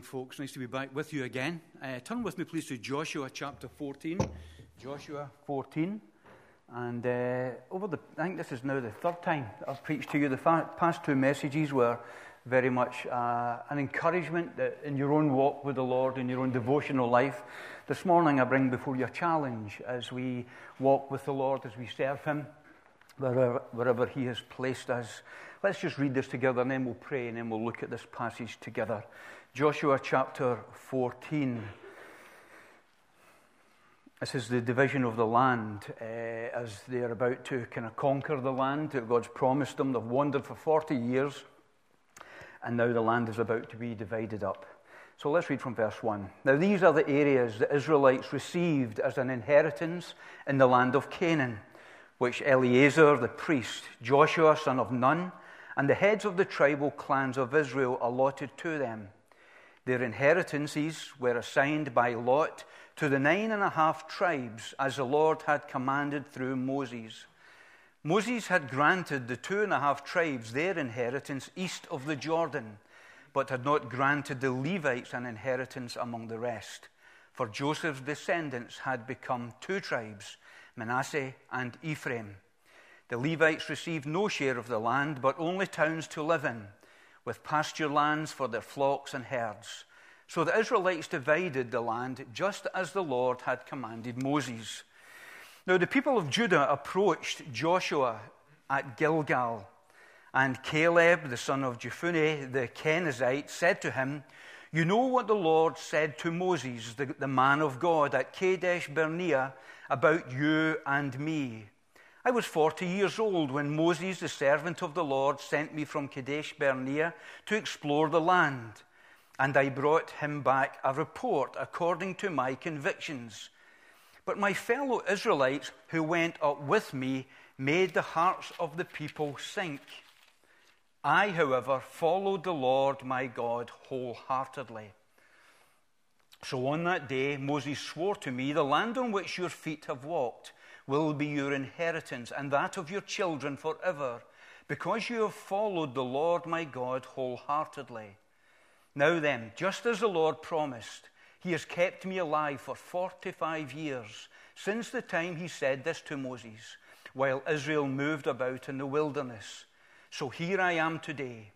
folks. Nice to be back with you again. Turn with me, please, to Joshua chapter 14. Joshua 14. And I think this is now the third time I've preached to you. The past two messages were very much an encouragement that in your own walk with the Lord, in your own devotional life. This morning I bring before you a challenge as we walk with the Lord, as we serve Him, wherever He has placed us. Let's just read this together and then we'll pray and then we'll look at this passage together. Joshua chapter 14. This is the division of the land as they're about to kind of conquer the land that God's promised them. They've wandered for 40 years and now the land is about to be divided up. So let's read from verse 1. Now these are the areas the Israelites received as an inheritance in the land of Canaan, which Eleazar the priest, Joshua son of Nun, and the heads of the tribal clans of Israel allotted to them. Their inheritances were assigned by lot to the 9.5 tribes, as the Lord had commanded through Moses. Moses had granted the 2.5 tribes their inheritance east of the Jordan, but had not granted the Levites an inheritance among the rest. For Joseph's descendants had become 2 tribes, Manasseh and Ephraim. The Levites received no share of the land, but only towns to live in, with pasture lands for their flocks and herds. So the Israelites divided the land just as the Lord had commanded Moses. Now the people of Judah approached Joshua at Gilgal, and Caleb, the son of Jephunneh, the Kenizzite, said to him, "You know what the Lord said to Moses, the man of God, at Kadesh Barnea, about you and me. I was 40 years old when Moses, the servant of the Lord, sent me from Kadesh Barnea to explore the land, and I brought him back a report according to my convictions. But my fellow Israelites who went up with me made the hearts of the people sink. I, however, followed the Lord my God wholeheartedly. So on that day Moses swore to me, the land on which your feet have walked will be your inheritance and that of your children forever, because you have followed the Lord my God wholeheartedly. Now then, just as the Lord promised, He has kept me alive for 45 years, since the time He said this to Moses, while Israel moved about in the wilderness. So here I am today,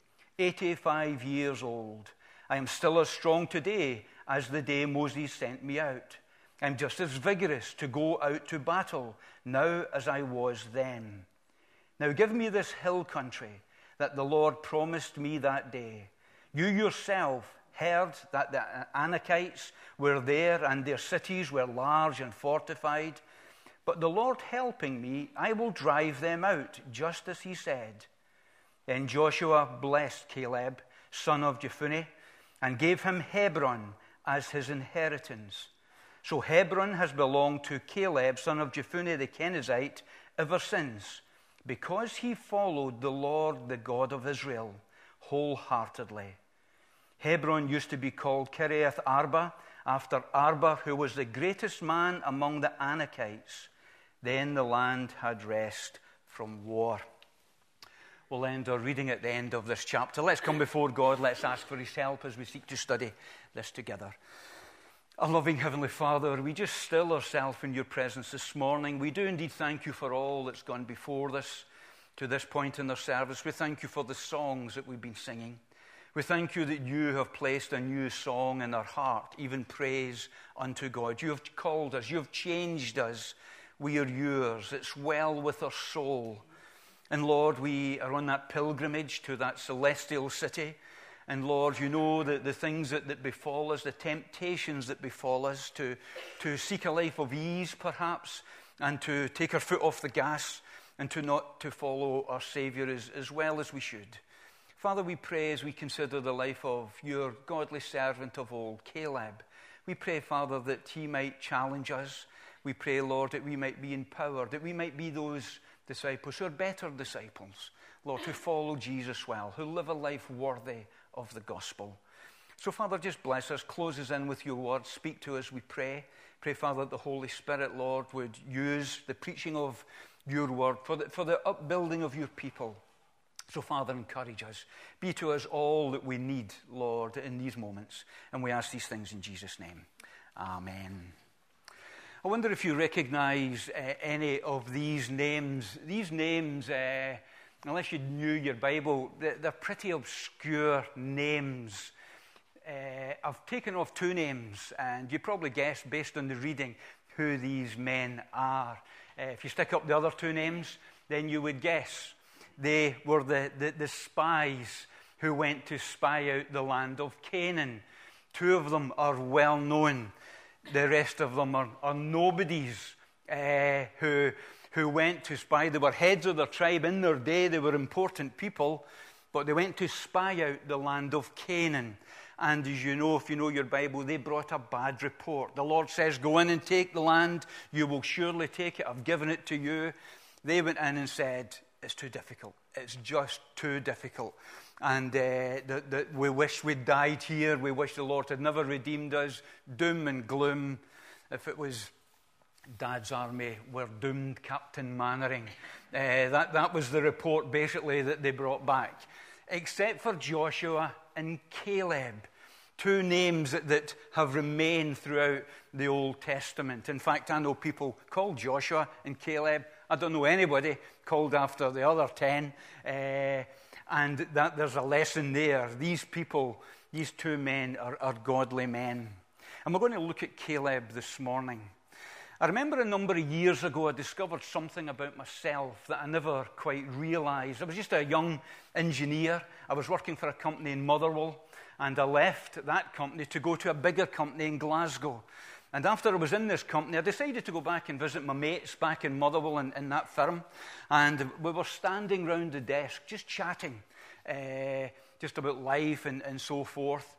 85 years old. I am still as strong today as the day Moses sent me out. I'm just as vigorous to go out to battle now as I was then. Now give me this hill country that the Lord promised me that day. You yourself heard that the Anakites were there and their cities were large and fortified. But the Lord helping me, I will drive them out, just as He said." Then Joshua blessed Caleb, son of Jephunneh, and gave him Hebron as his inheritance. So Hebron has belonged to Caleb, son of Jephunneh the Kenizzite, ever since, because he followed the Lord, the God of Israel, wholeheartedly. Hebron used to be called Kiriath Arba, after Arba, who was the greatest man among the Anakites. Then the land had rest from war. We'll end our reading at the end of this chapter. Let's come before God. Let's ask for His help as we seek to study this together. Our loving Heavenly Father, we just still ourselves in Your presence this morning. We do indeed thank You for all that's gone before this, to this point in our service. We thank You for the songs that we've been singing. We thank You that You have placed a new song in our heart, even praise unto God. You have called us. You have changed us. We are Yours. It's well with our soul. And Lord, we are on that pilgrimage to that celestial city. And Lord, You know the things that befall us, the temptations that befall us to seek a life of ease perhaps, and to take our foot off the gas and to not to follow our Savior as well as we should. Father, we pray as we consider the life of Your godly servant of old, Caleb. We pray, Father, that he might challenge us. We pray, Lord, that we might be empowered, that we might be those disciples who are better disciples, Lord, who follow Jesus well, who live a life worthy of the gospel. So, Father, just bless us, close us in with Your word, speak to us, we pray. Pray, Father, that the Holy Spirit, Lord, would use the preaching of Your word for the upbuilding of Your people. So, Father, encourage us. Be to us all that we need, Lord, in these moments. And we ask these things in Jesus' name. Amen. I wonder if you recognize any of these names. These names, unless you knew your Bible, they're pretty obscure names. I've taken off two names, and you probably guessed, based on the reading, who these men are. If you stick up the other two names, then you would guess. They were the spies who went to spy out the land of Canaan. Two of them are well known. The rest of them are nobodies who went to spy. They were heads of their tribe in their day. They were important people, but they went to spy out the land of Canaan. And as you know, if you know your Bible, they brought a bad report. The Lord says, go in and take the land. You will surely take it. I've given it to you. They went in and said, it's too difficult. It's just too difficult. And we wish we'd died here. We wish the Lord had never redeemed us. Doom and gloom. If it was Dad's army, we're doomed, Captain Mannering. That was the report, basically, that they brought back. Except for Joshua and Caleb. Two names that have remained throughout the Old Testament. In fact, I know people called Joshua and Caleb. I don't know anybody called after the other 10. And that there's a lesson there. These people, these two men are godly men. And we're going to look at Caleb this morning. I remember a number of years ago I discovered something about myself that I never quite realized. I was just a young engineer. I was working for a company in Motherwell, and I left that company to go to a bigger company in Glasgow. And after I was in this company, I decided to go back and visit my mates back in Motherwell in that firm. And we were standing round the desk, just chatting, just about life and so forth.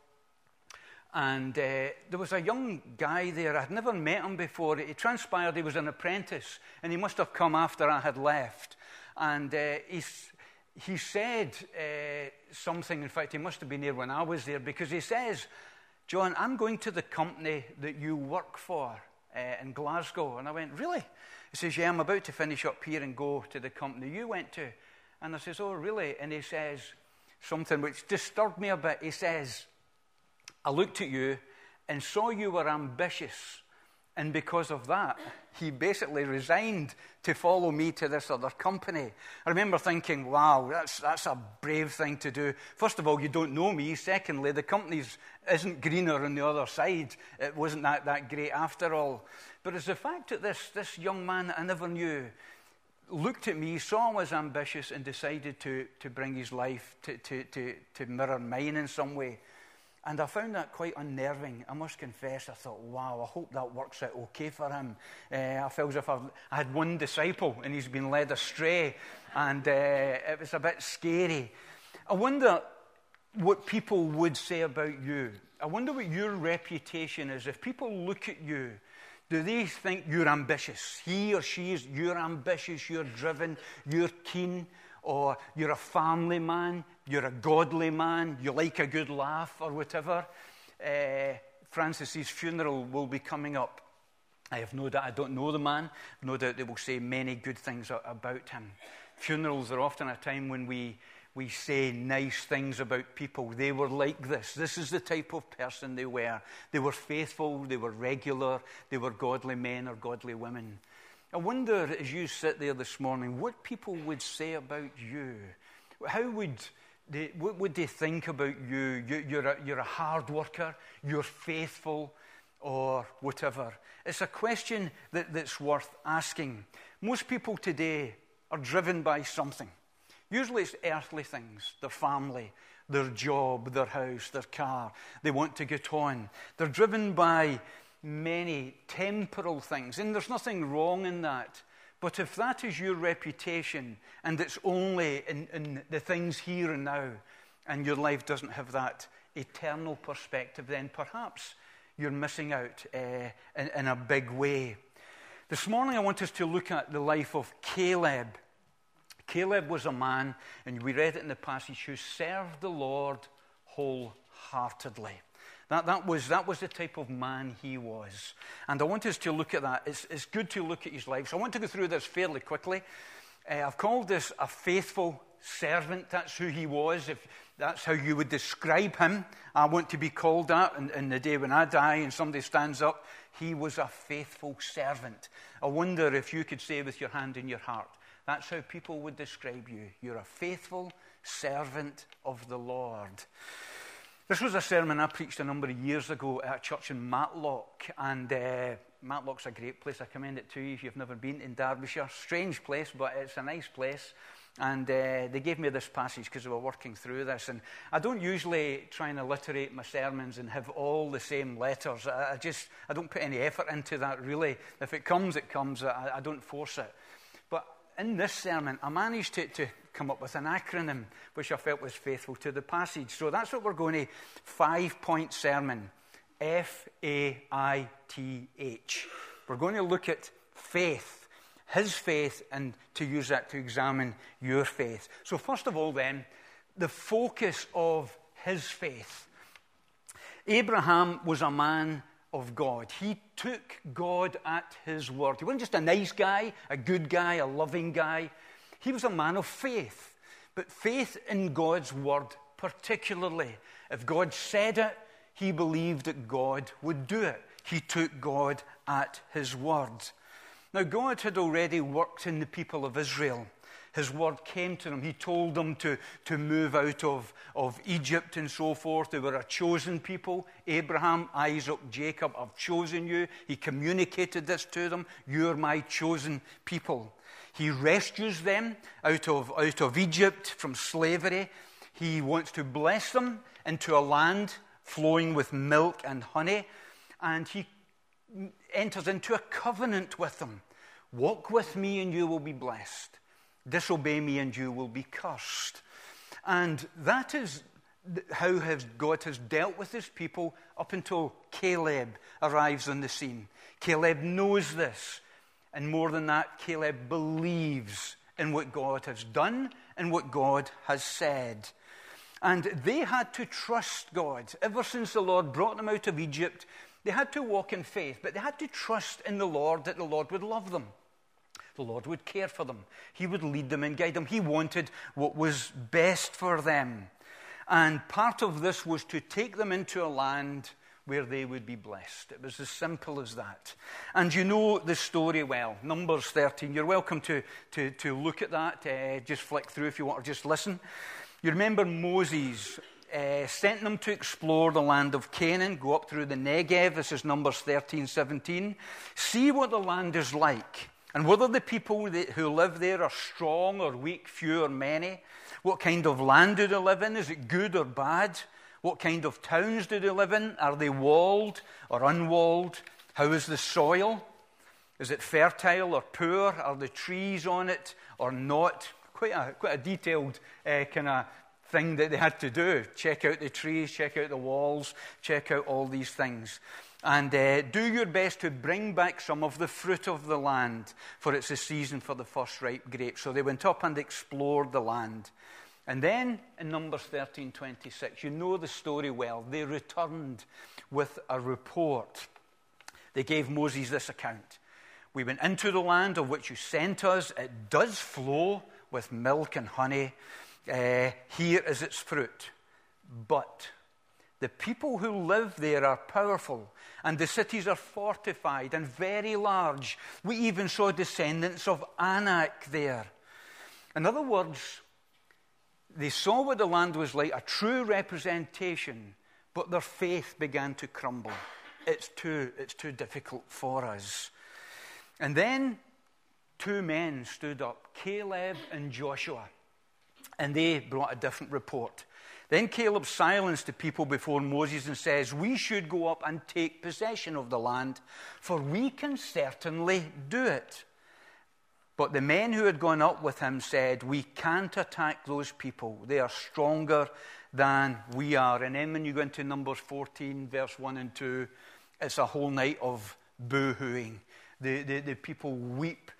And there was a young guy there. I'd never met him before. It transpired he was an apprentice, and he must have come after I had left. And he said something. In fact, he must have been there when I was there, because he says, John, I'm going to the company that you work for in Glasgow. And I went, really? He says, yeah, I'm about to finish up here and go to the company you went to. And I says, oh, really? And he says something which disturbed me a bit. He says, I looked at you and saw you were ambitious. And because of that, he basically resigned to follow me to this other company. I remember thinking, wow, that's a brave thing to do. First of all, you don't know me. Secondly, the company isn't greener on the other side. It wasn't that great after all. But it's the fact that this young man that I never knew looked at me, saw I was ambitious, and decided to bring his life to mirror mine in some way. And I found that quite unnerving. I must confess, I thought, wow, I hope that works out okay for him. I felt as if I had one disciple and he's been led astray. And it was a bit scary. I wonder what people would say about you. I wonder what your reputation is. If people look at you, do they think you're ambitious? He or she is, you're ambitious, you're driven, you're keen, or you're a family man, you're a godly man, you like a good laugh or whatever. Francis's funeral will be coming up. I have no doubt, I don't know the man, no doubt they will say many good things about him. Funerals are often a time when we say nice things about people. They were like this. This is the type of person they were. They were faithful, they were regular, they were godly men or godly women. I wonder, as you sit there this morning, what people would say about you. What would they think about you? You're a hard worker, you're faithful, or whatever. It's a question that's worth asking. Most people today are driven by something. Usually it's earthly things, their family, their job, their house, their car. They want to get on. They're driven by many temporal things, and there's nothing wrong in that. But if that is your reputation, and it's only in the things here and now, and your life doesn't have that eternal perspective, then perhaps you're missing out in a big way. This morning I want us to look at the life of Caleb. Caleb was a man, and we read it in the passage, who served the Lord wholeheartedly. That was the type of man he was. And I want us to look at that. It's good to look at his life. So I want to go through this fairly quickly. I've called this a faithful servant. That's who he was. If that's how you would describe him, I want to be called that in the day when I die and somebody stands up. He was a faithful servant. I wonder if you could say with your hand in your heart, that's how people would describe you. You're a faithful servant of the Lord. This was a sermon I preached a number of years ago at a church in Matlock, and Matlock's a great place. I commend it to you if you've never been in Derbyshire. Strange place, but it's a nice place. And they gave me this passage because they were working through this. And I don't usually try and alliterate my sermons and have all the same letters. I don't put any effort into that, really. If it comes, it comes. I don't force it. But in this sermon, I managed to come up with an acronym which I felt was faithful to the passage. So that's what we're going to, 5-point sermon, FAITH. We're going to look at faith. His faith, and to use that to examine your faith. So first of all then, the focus of his faith. Abraham was a man of God. He took God at his word. He wasn't just a nice guy, a good guy, a loving guy. He was a man of faith. But faith in God's word particularly. If God said it, he believed that God would do it. He took God at his word. Now, God had already worked in the people of Israel. His word came to them. He told them to move out of Egypt and so forth. They were a chosen people. Abraham, Isaac, Jacob, I've chosen you. He communicated this to them. You're my chosen people. He rescues them out of Egypt from slavery. He wants to bless them into a land flowing with milk and honey. And he enters into a covenant with them. Walk with me and you will be blessed. Disobey me and you will be cursed. And that is how God has dealt with his people up until Caleb arrives on the scene. Caleb knows this. And more than that, Caleb believes in what God has done and what God has said. And they had to trust God. Ever since the Lord brought them out of Egypt, they had to walk in faith, but they had to trust in the Lord that the Lord would love them. The Lord would care for them. He would lead them and guide them. He wanted what was best for them. And part of this was to take them into a land where they would be blessed. It was as simple as that. And you know the story well. Numbers 13. You're welcome to look at that. Just flick through if you want, or just listen. You remember Moses sent them to explore the land of Canaan, go up through the Negev. This is Numbers 13:17. See what the land is like, and whether the people who live there are strong or weak, few or many. What kind of land do they live in? Is it good or bad? What kind of towns do they live in? Are they walled or unwalled? How is the soil? Is it fertile or poor? Are the trees on it or not? Quite a detailed kind of thing that they had to do. Check out the trees, check out the walls, check out all these things. And do your best to bring back some of the fruit of the land, for it's the season for the first ripe grapes. So they went up and explored the land. And then in Numbers 13:26, you know the story well. They returned with a report. They gave Moses this account. We went into the land of which you sent us. It does flow with milk and honey. Here is its fruit. But the people who live there are powerful, and the cities are fortified and very large. We even saw descendants of Anak there. In other words, they saw what the land was like, a true representation, but their faith began to crumble. It's too difficult for us. And then 2 men stood up, Caleb and Joshua. And they brought a different report. Then Caleb silenced the people before Moses and says, we should go up and take possession of the land, for we can certainly do it. But the men who had gone up with him said, we can't attack those people. They are stronger than we are. And then when you go into Numbers 14, verse 1 and 2, it's a whole night of boo-hooing. The people weep.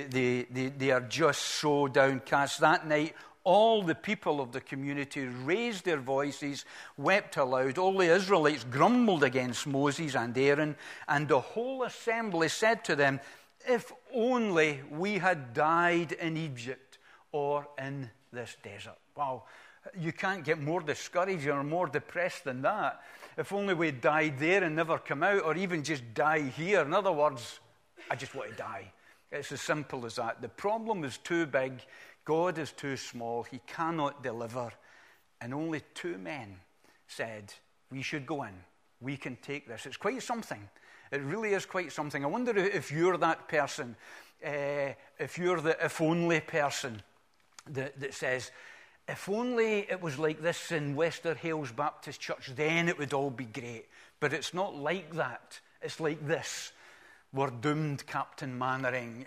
They are just so downcast. That night, all the people of the community raised their voices, wept aloud. All the Israelites grumbled against Moses and Aaron, and the whole assembly said to them, if only we had died in Egypt or in this desert. Wow, you can't get more discouraged or more depressed than that. If only we died there and never come out, or even just die here. In other words, I just want to die. It's as simple as that. The problem is too big. God is too small. He cannot deliver. And only 2 men said, we should go in. We can take this. It's quite something. It really is quite something. I wonder if you're that person, if you're the if only person that says, if only it was like this in Wester Hailes Baptist Church, then it would all be great. But it's not like that. It's like this. We're doomed, Captain Mannering.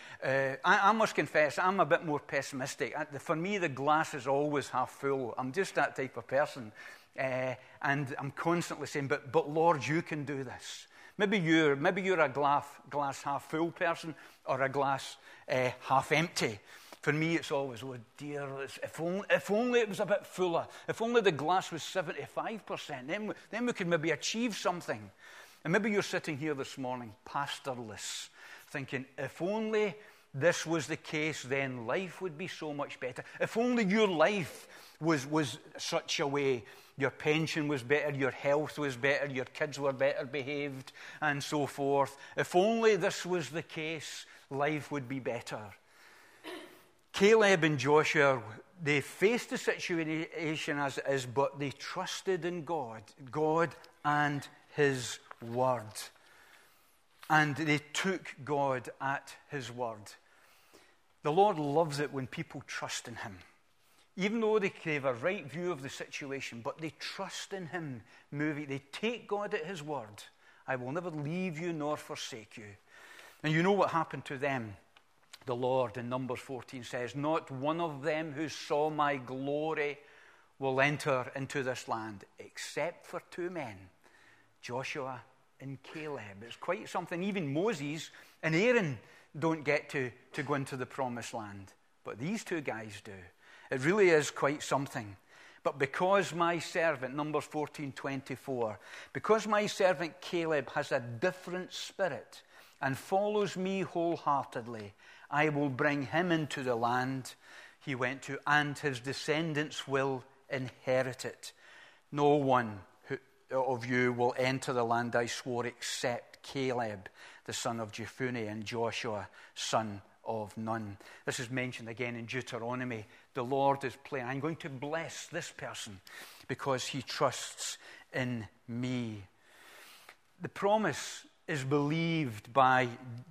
I must confess, I'm a bit more pessimistic. For me, the glass is always half full. I'm just that type of person. And I'm constantly saying, but Lord, you can do this. Maybe you're a glass half full person or a glass half empty. For me, it's always, oh dear, if only it was a bit fuller. If only the glass was 75%, then we could maybe achieve something. And maybe you're sitting here this morning, pastorless, thinking, if only this was the case, then life would be so much better. If only your life was such a way, your pension was better, your health was better, your kids were better behaved, and so forth. If only this was the case, life would be better. Caleb and Joshua, they faced the situation as it is, but they trusted in God and His word. And they took God at His word. The Lord loves it when people trust in Him. Even though they have a right view of the situation, but they trust in Him moving. They take God at His word. I will never leave you nor forsake you. And you know what happened to them. The Lord in Numbers 14 says, not one of them who saw my glory will enter into this land, except for 2 men, Joshua and Caleb. It's quite something. Even Moses and Aaron don't get to go into the promised land. But these 2 guys do. It really is quite something. But because my servant, Numbers 14:24, because my servant Caleb has a different spirit and follows me wholeheartedly, I will bring him into the land he went to, and his descendants will inherit it. No one of you will enter the land I swore except Caleb, the son of Jephunneh, and Joshua, son of Nun. This is mentioned again in Deuteronomy. The Lord is playing, I'm going to bless this person because he trusts in me. The promise is believed by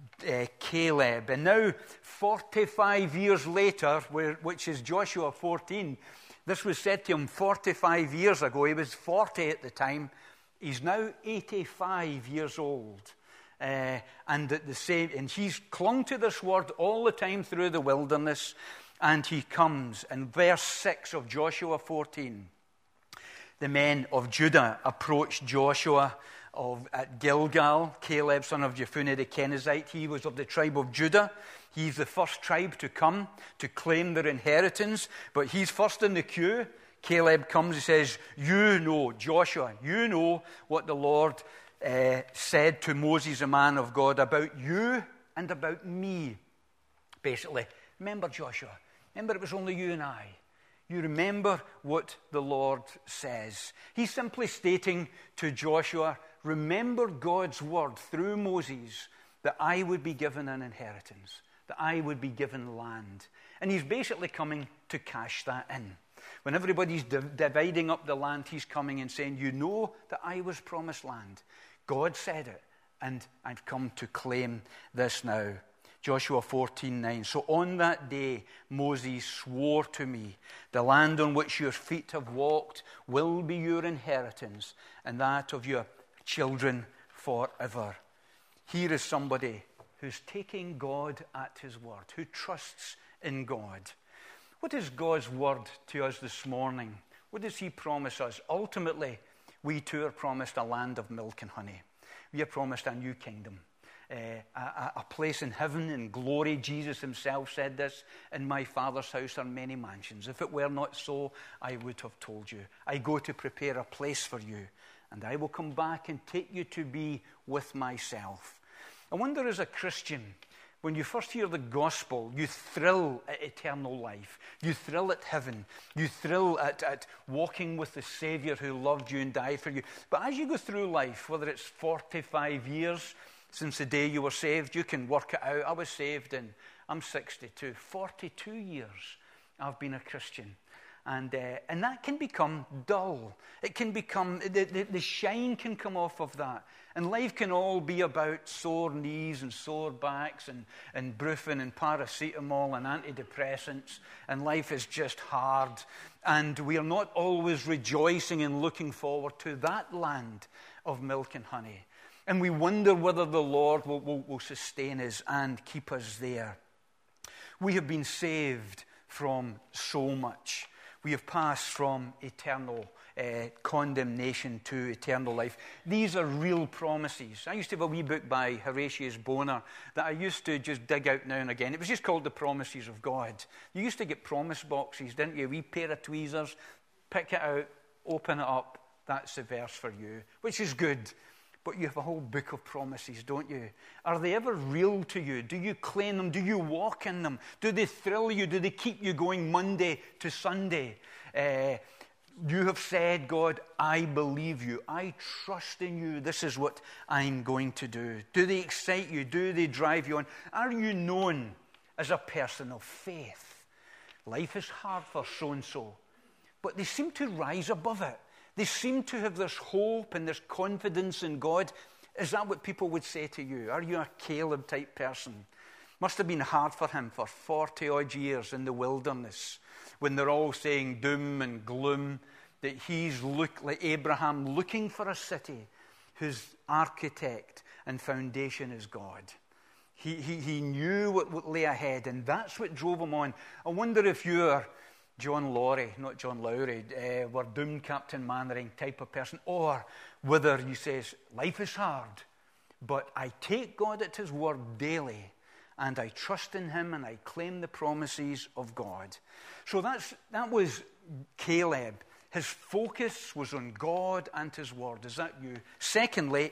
Caleb. And now, 45 years later, which is Joshua 14, this was said to him 45 years ago. He was 40 at the time. He's now 85 years old. And he's clung to this word all the time through the wilderness. And he comes. In verse 6 of Joshua 14, the men of Judah approached Joshua at Gilgal, Caleb, son of Jephunneh the Kenizzite. He was of the tribe of Judah. He's the first tribe to come to claim their inheritance, but he's first in the queue. Caleb comes, he says, you know, Joshua, you know what the Lord said to Moses, a man of God, about you and about me. Basically, remember Joshua. Remember it was only you and I. You remember what the Lord says. He's simply stating to Joshua, remember God's word through Moses that I would be given an inheritance, that I would be given land. And he's basically coming to cash that in. When everybody's dividing up the land, he's coming and saying, you know that I was promised land. God said it, and I've come to claim this now. Joshua 14:9. So on that day, Moses swore to me, the land on which your feet have walked will be your inheritance, and that of your children forever. Here is somebody who's taking God at his word, who trusts in God. What is God's word to us this morning? What does he promise us? Ultimately, we too are promised a land of milk and honey. We are promised a new kingdom. A place in heaven in glory. Jesus himself said this, in my Father's house are many mansions. If it were not so, I would have told you. I go to prepare a place for you, and I will come back and take you to be with myself. I wonder, as a Christian, When you first hear the gospel, you thrill at eternal life. You thrill at heaven. You thrill at walking with the Savior who loved you and died for you. But as you go through life, whether it's 45 years since the day you were saved, you can work it out. I was saved I'm 62. 42 years I've been a Christian. And that can become dull. It can become, the shine can come off of that. And life can all be about sore knees and sore backs and brufen and paracetamol and antidepressants. And life is just hard. And we are not always rejoicing and looking forward to that land of milk and honey. And we wonder whether the Lord will sustain us and keep us there. We have been saved from so much. We have passed from eternal condemnation to eternal life. These are real promises. I used to have a wee book by Horatius Bonar that I used to just dig out now and again. It was just called The Promises of God. You used to get promise boxes, didn't you? A wee pair of tweezers, pick it out, open it up. That's the verse for you, which is good. But you have a whole book of promises, don't you? Are they ever real to you? Do you claim them? Do you walk in them? Do they thrill you? Do they keep you going Monday to Sunday? You have said, God, I believe you. I trust in you. This is what I'm going to do. Do they excite you? Do they drive you on? Are you known as a person of faith? Life is hard for so-and-so, but they seem to rise above it. They seem to have this hope and this confidence in God. Is that what people would say to you? Are you a Caleb-type person? Must have been hard for him for 40-odd years in the wilderness when they're all saying doom and gloom, that he's like Abraham looking for a city whose architect and foundation is God. He knew what lay ahead, and that's what drove him on. I wonder if you're John Lowry, not John Lowry, were doomed Captain Mannering type of person, or whether he says, life is hard, but I take God at his word daily, and I trust in him, and I claim the promises of God. So that was Caleb. His focus was on God and his word. Is that you? Secondly,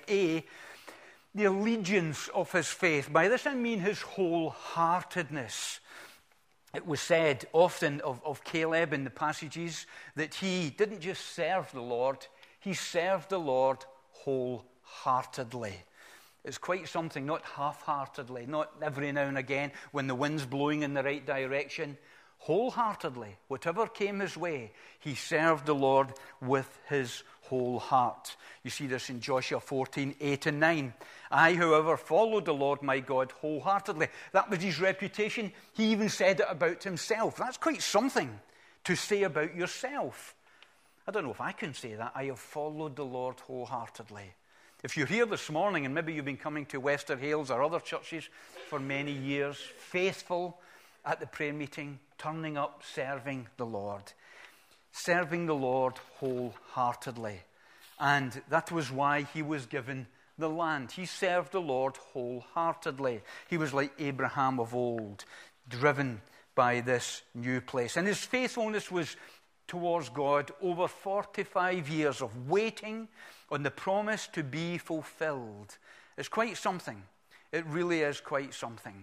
the allegiance of his faith. By this I mean his wholeheartedness. It was said often of Caleb in the passages that he didn't just serve the Lord, he served the Lord wholeheartedly. It's quite something, not half-heartedly, not every now and again when the wind's blowing in the right direction. Wholeheartedly, whatever came his way, he served the Lord with his whole heart. You see this in Joshua 14:8-9. I, however, followed the Lord my God wholeheartedly. That was his reputation. He even said it about himself. That's quite something to say about yourself. I don't know if I can say that. I have followed the Lord wholeheartedly. If you're here this morning and maybe you've been coming to Wester Hales or other churches for many years, faithful at the prayer meeting, turning up, serving the Lord. Serving the Lord wholeheartedly. And that was why he was given the land. He served the Lord wholeheartedly. He was like Abraham of old, driven by this new place. And his faithfulness was towards God over 45 years of waiting on the promise to be fulfilled. It's quite something. It really is quite something.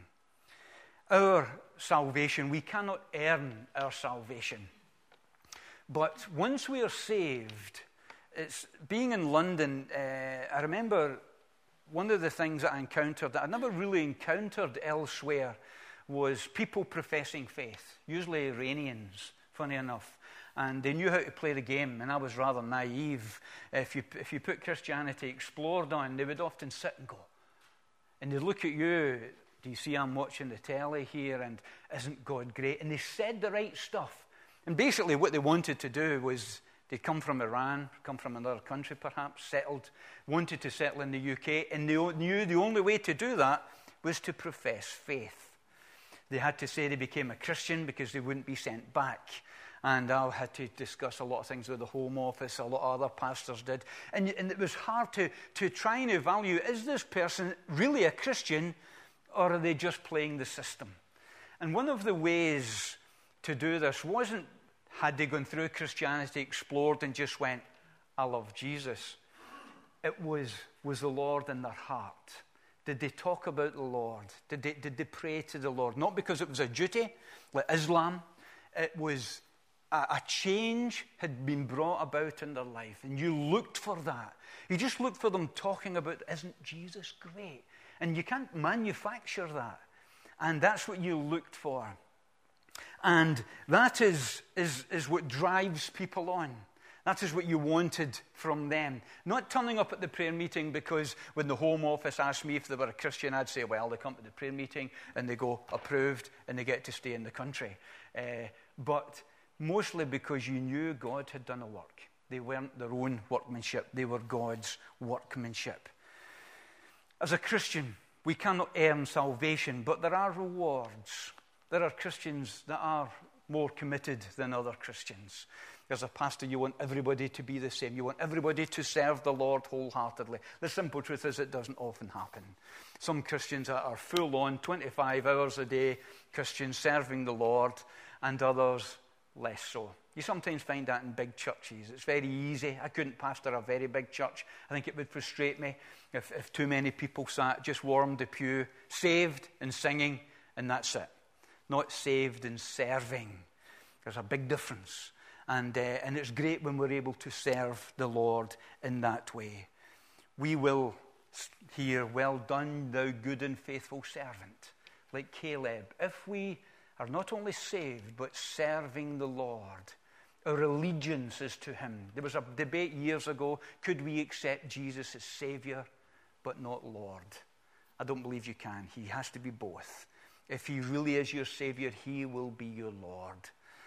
Our salvation, we cannot earn our salvation. But once we are saved, it's being in London, I remember one of the things that I encountered that I never really encountered elsewhere was people professing faith, usually Iranians, funny enough. And they knew how to play the game, and I was rather naive. If you put Christianity Explored on, they would often sit and go. And they'd look at you, do you see I'm watching the telly here, and isn't God great? And they said the right stuff. And basically what they wanted to do was, they'd come from Iran, come from another country perhaps, wanted to settle in the UK, and they knew the only way to do that was to profess faith. They had to say they became a Christian because they wouldn't be sent back. And I had to discuss a lot of things with the Home Office, a lot of other pastors did. And it was hard to try and evaluate, is this person really a Christian, or are they just playing the system? And one of the ways to do this wasn't, had they gone through Christianity Explored and just went, I love Jesus. It was the Lord in their heart. did they talk about the Lord? Did they pray to the Lord? Not because it was a duty, like Islam. It was a change had been brought about in their life, and you looked for that. You just looked for them talking about, isn't Jesus great? And you can't manufacture that. And that's what you looked for. And that is what drives people on. That is what you wanted from them. Not turning up at the prayer meeting because when the Home Office asked me if they were a Christian, I'd say, well, they come to the prayer meeting and they go, approved, and they get to stay in the country. But mostly because you knew God had done a work. They weren't their own workmanship. They were God's workmanship. As a Christian, we cannot earn salvation, but there are rewards. There are Christians that are more committed than other Christians. As a pastor, you want everybody to be the same. You want everybody to serve the Lord wholeheartedly. The simple truth is it doesn't often happen. Some Christians are full-on, 25 hours a day Christians serving the Lord, and others less so. You sometimes find that in big churches. It's very easy. I couldn't pastor a very big church. I think it would frustrate me if too many people sat, just warmed the pew, saved and singing, and that's it. Not saved and serving. There's a big difference. And it's great when we're able to serve the Lord in that way. We will hear, well done, thou good and faithful servant, like Caleb. If we are not only saved, but serving the Lord, our allegiance is to him. There was a debate years ago, could we accept Jesus as Savior, but not Lord? I don't believe you can. He has to be both. If he really is your Savior, he will be your Lord.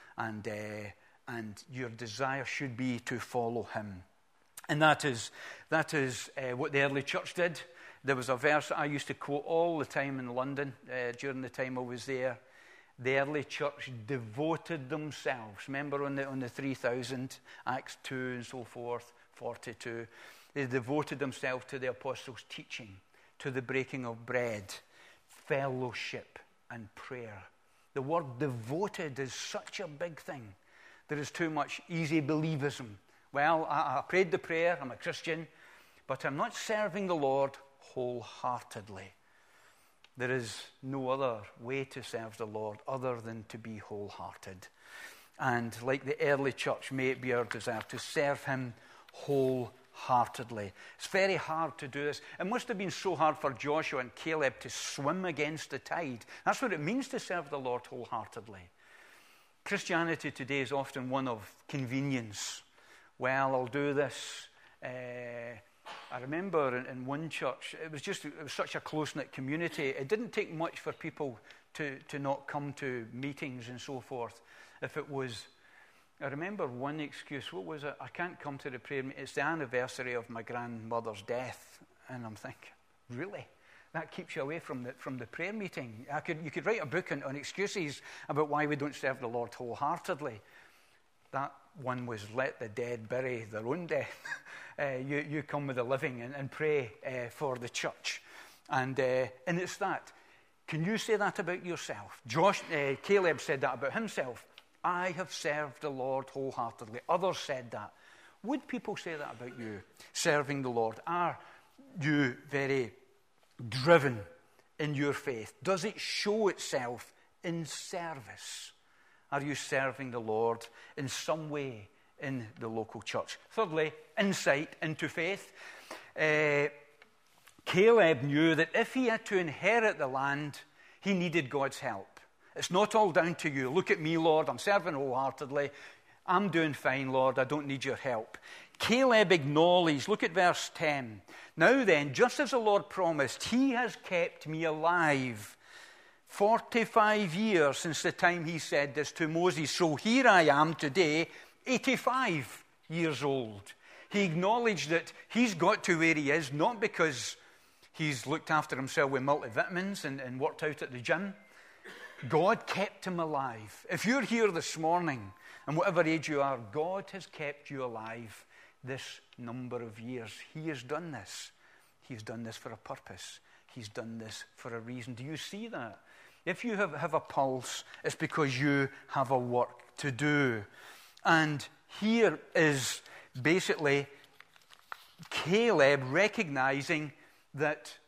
And your desire should be to follow him. And that is what the early church did. There was a verse that I used to quote all the time in London during the time I was there. The early church devoted themselves. Remember on the 3,000, Acts 2 and so forth, 42. They devoted themselves to the apostles' teaching, to the breaking of bread, fellowship, and prayer. The word devoted is such a big thing. There is too much easy believism. Well, I prayed the prayer, I'm a Christian, but I'm not serving the Lord wholeheartedly. There is no other way to serve the Lord other than to be wholehearted. And like the early church, may it be our desire to serve him wholeheartedly. It's very hard to do this. It must have been so hard for Joshua and Caleb to swim against the tide. That's what it means to serve the Lord wholeheartedly. Christianity today is often one of convenience. Well, I'll do this. I remember in one church, it was such a close-knit community. It didn't take much for people to not come to meetings and so forth. If it was, I remember one excuse, what was it? I can't come to the prayer meeting. It's the anniversary of my grandmother's death. And I'm thinking, really? That keeps you away from the prayer meeting. You could write a book on excuses about why we don't serve the Lord wholeheartely. That one was let the dead bury their own death. You come with the living and pray for the church. And it's that. Can you say that about yourself? Caleb said that about himself. I have served the Lord wholeheartedly. Others said that. Would people say that about you, serving the Lord? Are you very driven in your faith? Does it show itself in service? Are you serving the Lord in some way in the local church? Thirdly, insight into faith. Caleb knew that if he had to inherit the land, he needed God's help. It's not all down to you. Look at me, Lord. I'm serving wholeheartedly. I'm doing fine, Lord. I don't need your help. Caleb acknowledged, look at verse 10. Now then, just as the Lord promised, he has kept me alive 45 years since the time he said this to Moses. So here I am today, 85 years old. He acknowledged that he's got to where he is, not because he's looked after himself with multivitamins and worked out at the gym. God kept him alive. If you're here this morning, and whatever age you are, God has kept you alive this number of years. He has done this. He's done this for a purpose. He's done this for a reason. Do you see that? If you have a pulse, it's because you have a work to do. And here is basically Caleb recognizing that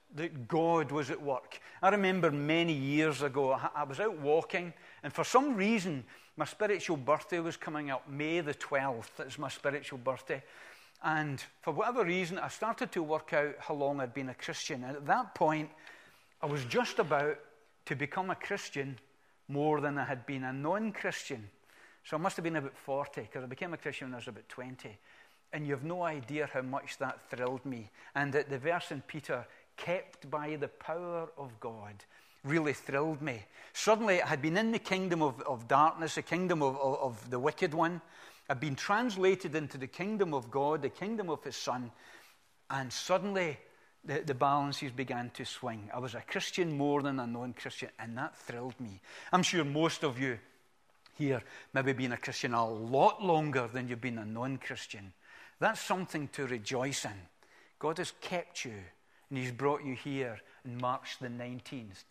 that God was at work. I remember many years ago, I was out walking, and for some reason, my spiritual birthday was coming up. May the 12th is my spiritual birthday. And for whatever reason, I started to work out how long I'd been a Christian. And at that point, I was just about to become a Christian more than I had been a non-Christian. So I must have been about 40, because I became a Christian when I was about 20. And you have no idea how much that thrilled me. And that the verse in Peter, kept by the power of God, really thrilled me. Suddenly, I had been in the kingdom of darkness, the kingdom of the wicked one. I'd been translated into the kingdom of God, the kingdom of his Son. And suddenly, the balances began to swing. I was a Christian more than a non-Christian, and that thrilled me. I'm sure most of you here maybe been a Christian a lot longer than you've been a non-Christian. That's something to rejoice in. God has kept you, and he's brought you here on March the 19th,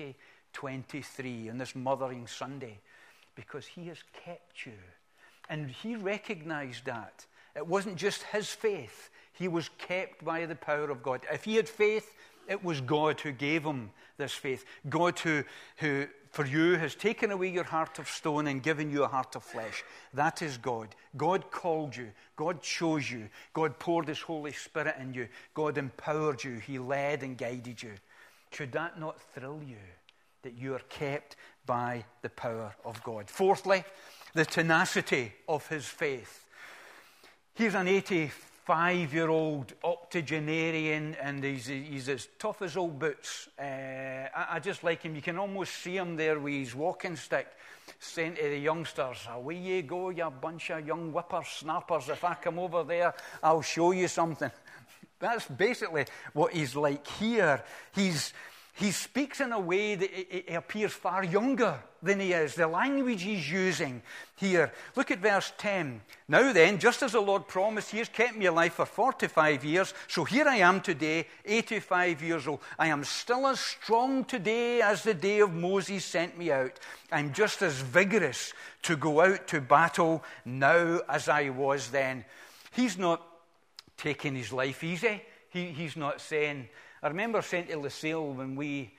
2023, on this Mothering Sunday, because he has kept you. And he recognized that. It wasn't just his faith. He was kept by the power of God. If he had faith, it was God who gave him this faith. God who for you has taken away your heart of stone and given you a heart of flesh. That is God. God called you. God chose you. God poured his Holy Spirit in you. God empowered you. He led and guided you. Should that not thrill you, that you are kept by the power of God? Fourthly, the tenacity of his faith. He's an 85-year-old octogenarian, and he's as tough as old boots. I just like him. You can almost see him there with his walking stick, saying to the youngsters, away you go, you bunch of young whippersnappers. If I come over there, I'll show you something. That's basically what he's like here. He speaks in a way that he appears far younger than he is. The language he's using here. Look at verse 10. Now then, just as the Lord promised, he has kept me alive for 45 years. So here I am today, 85 years old. I am still as strong today as the day of Moses sent me out. I'm just as vigorous to go out to battle now as I was then. He's not taking his life easy. He's not saying... I remember saying to Lucille when we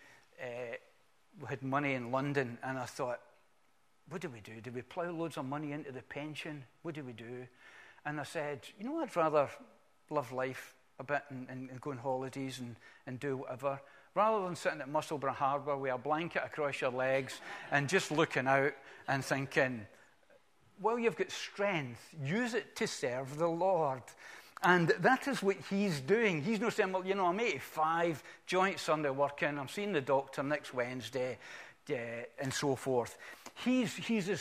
had money in London, and I thought, what do we do? Do we plough loads of money into the pension? What do we do? And I said, I'd rather live life a bit and go on holidays and do whatever, rather than sitting at Musselburgh Harbour with a blanket across your legs and just looking out and thinking, well, you've got strength. Use it to serve the Lord. And that is what he's doing. He's not saying, well, I'm 85, joint Sunday working, I'm seeing the doctor next Wednesday, and so forth. He's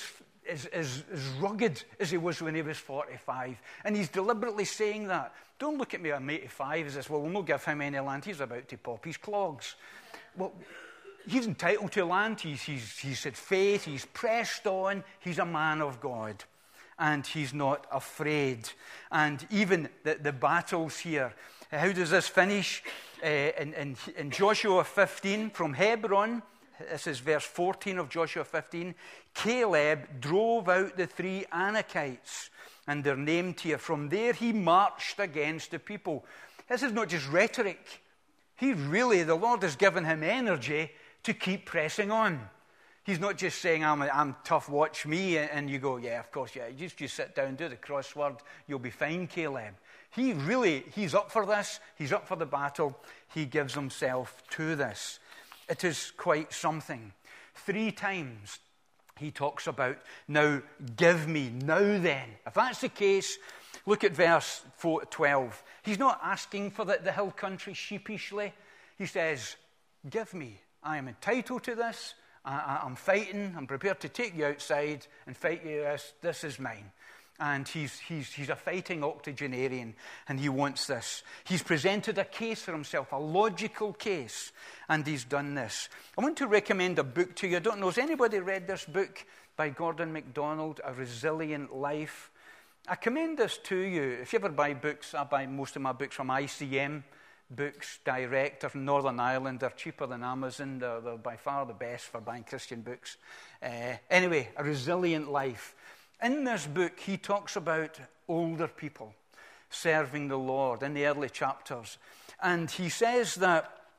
as rugged as he was when he was 45. And he's deliberately saying that. Don't look at me, I'm 85, as this, well, we'll not give him any land. He's about to pop his clogs. Well, he's entitled to land. He's had faith. He's pressed on. He's a man of God. And he's not afraid. And even the battles here. How does this finish? In Joshua 15, from Hebron, this is verse 14 of Joshua 15, Caleb drove out the 3 Anakites, and they're named here. From there he marched against the people. This is not just rhetoric. The Lord has given him energy to keep pressing on. He's not just saying, I'm tough, watch me, and you go, yeah, of course, yeah, just sit down, do the crossword, you'll be fine, Caleb. He's up for this, he's up for the battle, he gives himself to this. It is quite something. 3 times he talks about, now give me, now then. If that's the case, look at verse 12. He's not asking for the hill country sheepishly. He says, give me, I am entitled to this. I'm fighting. I'm prepared to take you outside and fight you. This is mine. And he's a fighting octogenarian, and he wants this. He's presented a case for himself, a logical case, and he's done this. I want to recommend a book to you. I don't know, has anybody read this book by Gordon MacDonald, A Resilient Life? I commend this to you. If you ever buy books, I buy most of my books from ICM Books Direct. They're from Northern Ireland. They're cheaper than Amazon. They're by far the best for buying Christian books. Anyway, A Resilient Life. In this book, he talks about older people serving the Lord in the early chapters. And he says that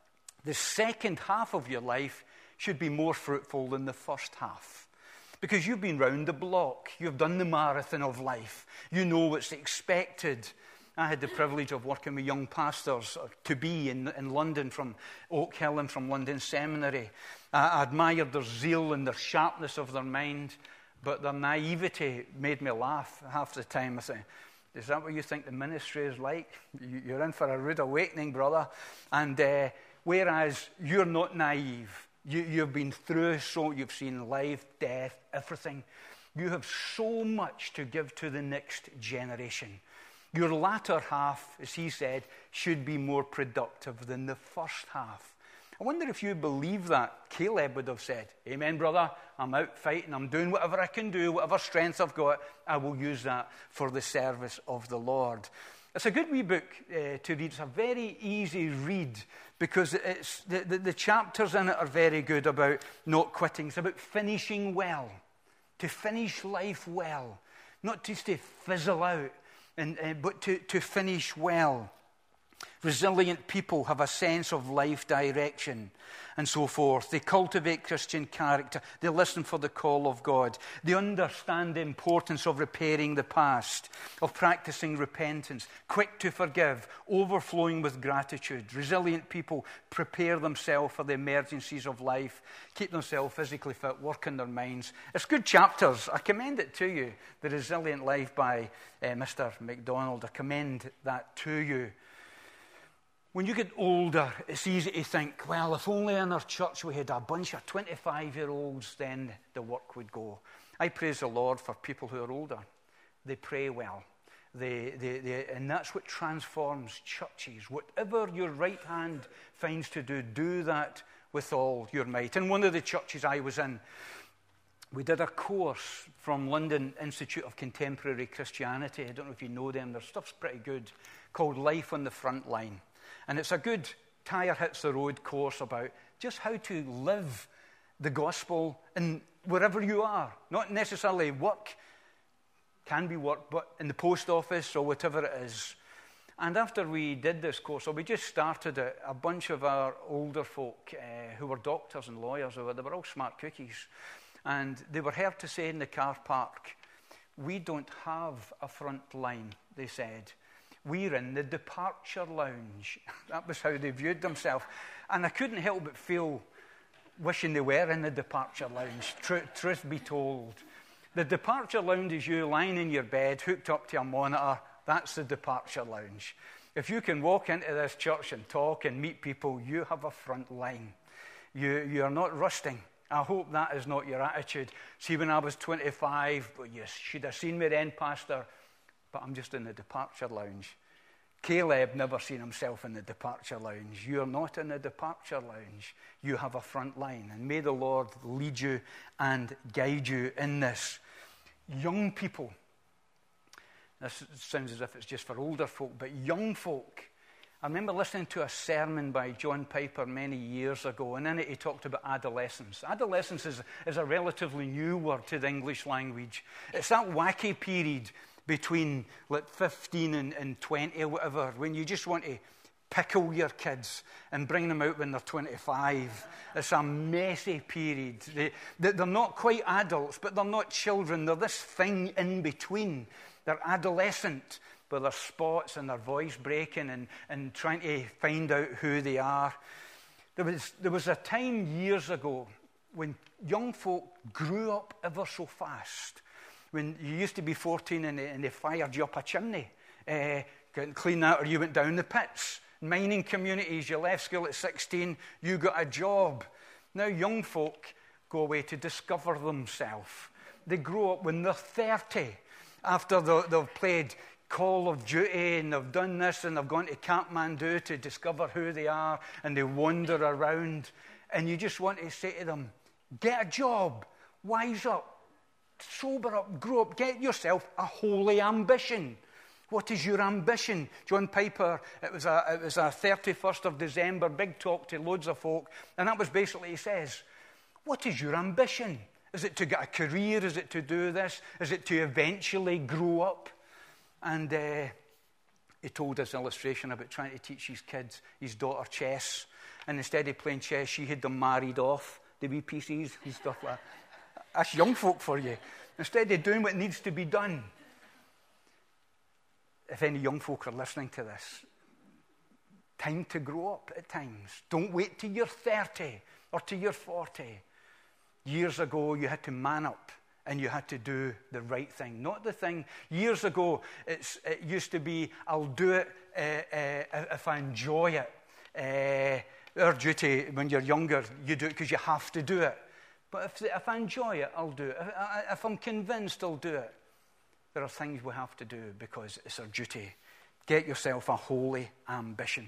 the second half of your life should be more fruitful than the first half. Because you've been round the block. You've done the marathon of life. You know what's expected. I had the privilege of working with young pastors to be in London from Oak Hill and from London Seminary. I admired their zeal and their sharpness of their mind, but their naivety made me laugh half the time. I say, is that what you think the ministry is like? You're in for a rude awakening, brother. And whereas you're not naive, you've been through, so you've seen life, death, everything. You have so much to give to the next generation. Your latter half, as he said, should be more productive than the first half. I wonder if you believe that. Caleb would have said, amen, brother, I'm out fighting, I'm doing whatever I can do, whatever strength I've got, I will use that for the service of the Lord. It's a good wee book to read. It's a very easy read because it's the chapters in it are very good about not quitting. It's about finishing well, to finish life well, not just to fizzle out, but to finish well. Resilient people have a sense of life direction and so forth. They cultivate Christian character. They listen for the call of God. They understand the importance of repairing the past, of practicing repentance, quick to forgive, overflowing with gratitude. Resilient people prepare themselves for the emergencies of life, keep themselves physically fit, work on their minds. It's good chapters. I commend it to you. The Resilient Life by Mr. MacDonald. I commend that to you. When you get older, it's easy to think, well, if only in our church we had a bunch of 25-year-olds, then the work would go. I praise the Lord for people who are older. They pray well. And that's what transforms churches. Whatever your right hand finds to do that with all your might. In one of the churches I was in, we did a course from London Institute of Contemporary Christianity. I don't know if you know them. Their stuff's pretty good, called Life on the Front Line. And it's a good tire hits the road course about just how to live the gospel in wherever you are. Not necessarily work, can be work, but in the post office or whatever it is. And after we did this course, or we just started it, a bunch of our older folk who were doctors and lawyers, they were all smart cookies. And they were heard to say in the car park, we don't have a front line, they said. We're in the departure lounge. That was how they viewed themselves. And I couldn't help but feel wishing they were in the departure lounge, truth be told. The departure lounge is you lying in your bed, hooked up to a monitor. That's the departure lounge. If you can walk into this church and talk and meet people, you have a front line. You are not rusting. I hope that is not your attitude. See, when I was 25, well, you should have seen me then, Pastor, but I'm just in the departure lounge. Caleb never seen himself in the departure lounge. You're not in the departure lounge. You have a front line. And may the Lord lead you and guide you in this. Young people, this sounds as if it's just for older folk, but young folk. I remember listening to a sermon by John Piper many years ago, and in it he talked about adolescence. Adolescence is a relatively new word to the English language. It's that wacky period between like 15 and 20 or whatever, when you just want to pickle your kids and bring them out when they're 25. It's a messy period. They're not quite adults, but they're not children. They're this thing in between. They're adolescent, with their spots and their voice breaking and trying to find out who they are. There was a time years ago when young folk grew up ever so fast. When you used to be 14 and they fired you up a chimney, couldn't clean that, or you went down the pits. Mining communities, you left school at 16, you got a job. Now young folk go away to discover themselves. They grow up when they're 30, after they've played Call of Duty and they've done this and they've gone to Kathmandu to discover who they are, and they wander around. And you just want to say to them, get a job, wise up, sober up, grow up, get yourself a holy ambition. What is your ambition? John Piper, it was a 31st of December, big talk to loads of folk, and that was basically, he says, what is your ambition? Is it to get a career? Is it to do this? Is it to eventually grow up? And he told this illustration about trying to teach his kids, his daughter, chess. and instead of playing chess, she had them married off, the wee pieces and stuff like that. That's young folk for you. Instead of doing what needs to be done. If any young folk are listening to this, time to grow up at times. Don't wait till you're 30 or till you're 40. Years ago, you had to man up and you had to do the right thing. Not the thing. Years ago, it used to be, I'll do it if I enjoy it. Our duty when you're younger, you do it because you have to do it. But if I enjoy it, I'll do it. If I'm convinced, I'll do it. There are things we have to do because it's our duty. Get yourself a holy ambition.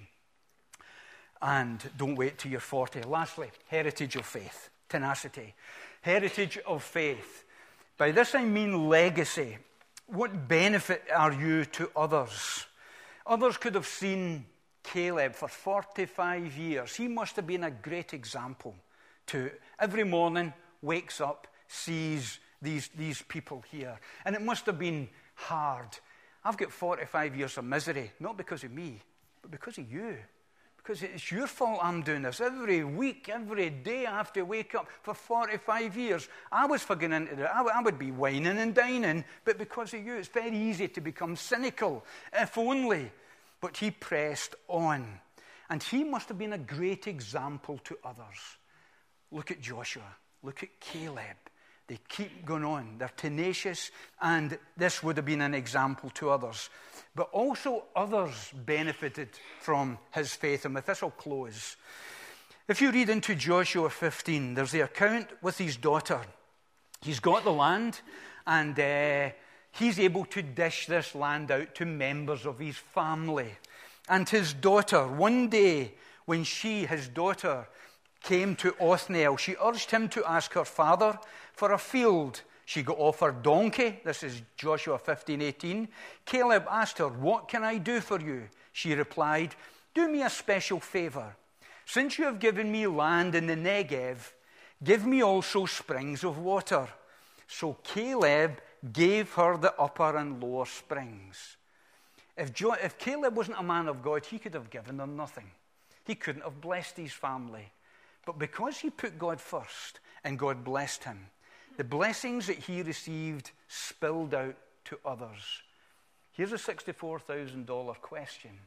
And don't wait till you're 40. Lastly, heritage of faith. Tenacity. Heritage of faith. By this I mean legacy. What benefit are you to others? Others could have seen Caleb for 45 years. He must have been a great example to every morning, wakes up, sees these people here. And it must have been hard. I've got 45 years of misery, not because of me, but because of you. Because it's your fault I'm doing this. Every week, every day I have to wake up for 45 years. I was figuring into it. I would be whining and dining, but because of you, it's very easy to become cynical, if only. But he pressed on. And he must have been a great example to others. Look at Joshua. Look at Caleb. They keep going on. They're tenacious, and this would have been an example to others. But also others benefited from his faith. And with this, I'll close. If you read into Joshua 15, there's the account with his daughter. He's got the land, and he's able to dish this land out to members of his family. And his daughter, one day, when his daughter, came to Othniel, she urged him to ask her father for a field. She got off her donkey. This is Joshua 15:18. Caleb asked her, "What can I do for you?" She replied, "Do me a special favor. Since you have given me land in the Negev, give me also springs of water." So Caleb gave her the upper and lower springs. If Caleb wasn't a man of God, he could have given them nothing. He couldn't have blessed his family. But because he put God first and God blessed him, the blessings that he received spilled out to others. Here's a $64,000 question.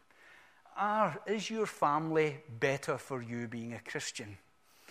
Is your family better for you being a Christian?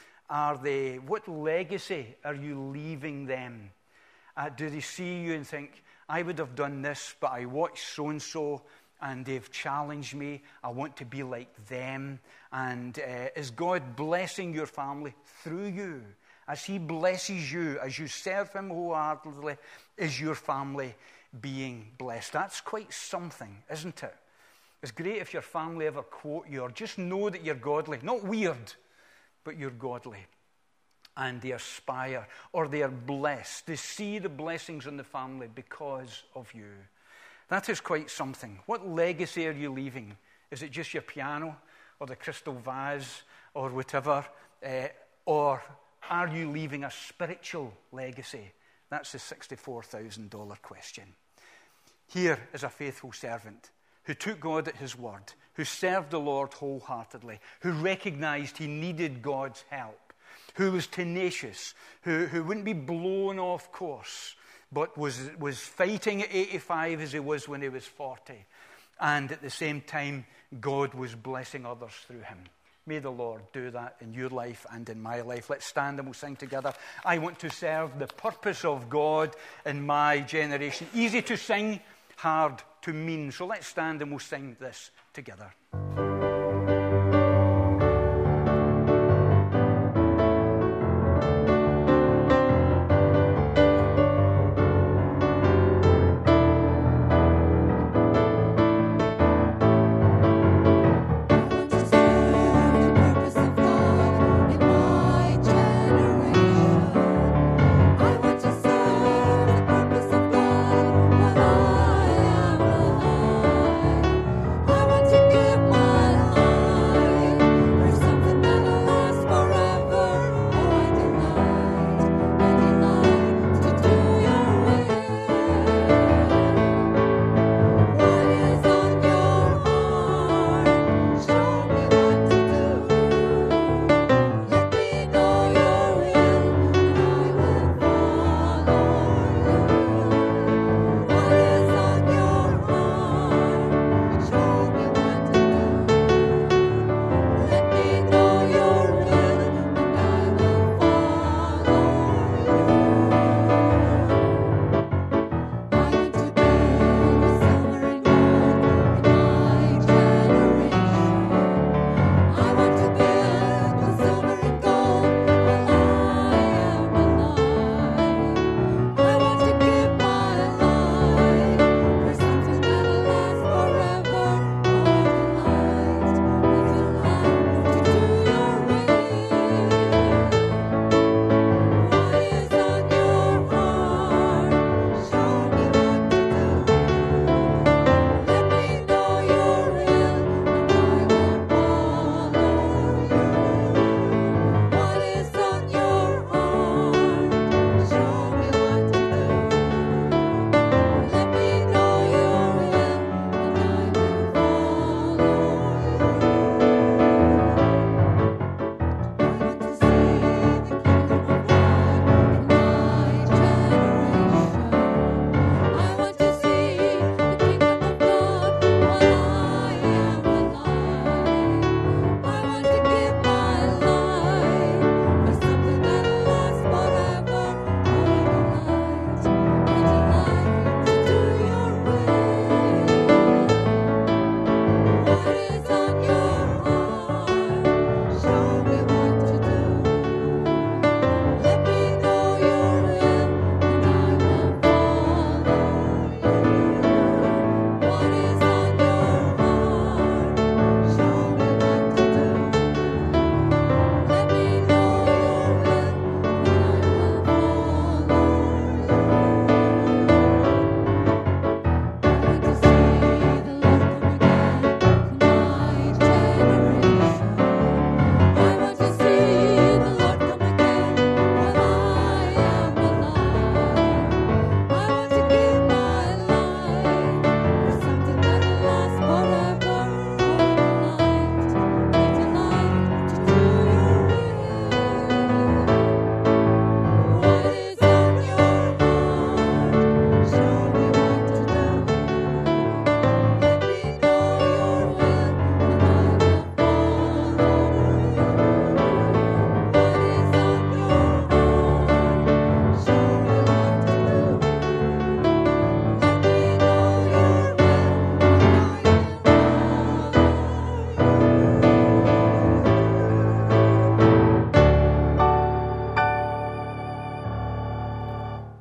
What legacy are you leaving them? Do they see you and think, I would have done this, but I watched so-and-so, and they've challenged me. I want to be like them. And is God blessing your family through you? As he blesses you, as you serve him wholeheartedly, is your family being blessed? That's quite something, isn't it? It's great if your family ever quote you, or just know that you're godly. Not weird, but you're godly. And they aspire, or they are blessed. They see the blessings in the family because of you. That is quite something. What legacy are you leaving? Is it just your piano or the crystal vase or whatever? Or are you leaving a spiritual legacy? That's the $64,000 question. Here is a faithful servant who took God at his word, who served the Lord wholeheartedly, who recognized he needed God's help, who was tenacious, who wouldn't be blown off course, but was fighting at 85 as he was when he was 40. And at the same time, God was blessing others through him. May the Lord do that in your life and in my life. Let's stand and we'll sing together. I want to serve the purpose of God in my generation. Easy to sing, hard to mean. So let's stand and we'll sing this together. I want to give my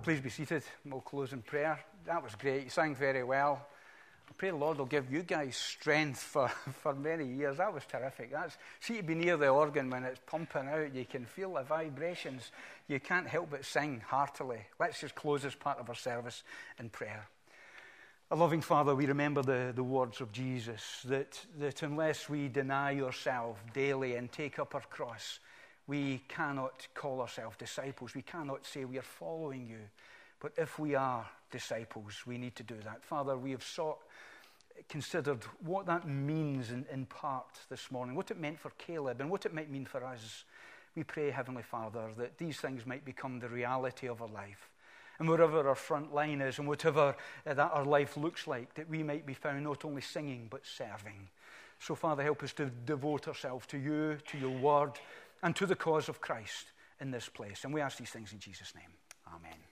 Please be seated. We'll close in prayer. That was great. You sang very well. I pray the Lord will give you guys strength for many years. That was terrific. See, to be near the organ when it's pumping out, you can feel the vibrations. You can't help but sing heartily. Let's just close this part of our service in prayer. Our loving Father, we remember the words of Jesus, that unless we deny ourselves daily and take up our cross, we cannot call ourselves disciples. We cannot say we are following you. But if we are disciples, we need to do that. Father, we have considered what that means in part this morning, what it meant for Caleb and what it might mean for us. We pray, Heavenly Father, that these things might become the reality of our life. And wherever our front line is and whatever that our life looks like, that we might be found not only singing but serving. So, Father, help us to devote ourselves to you, to your word, and to the cause of Christ in this place. And we ask these things in Jesus' name. Amen.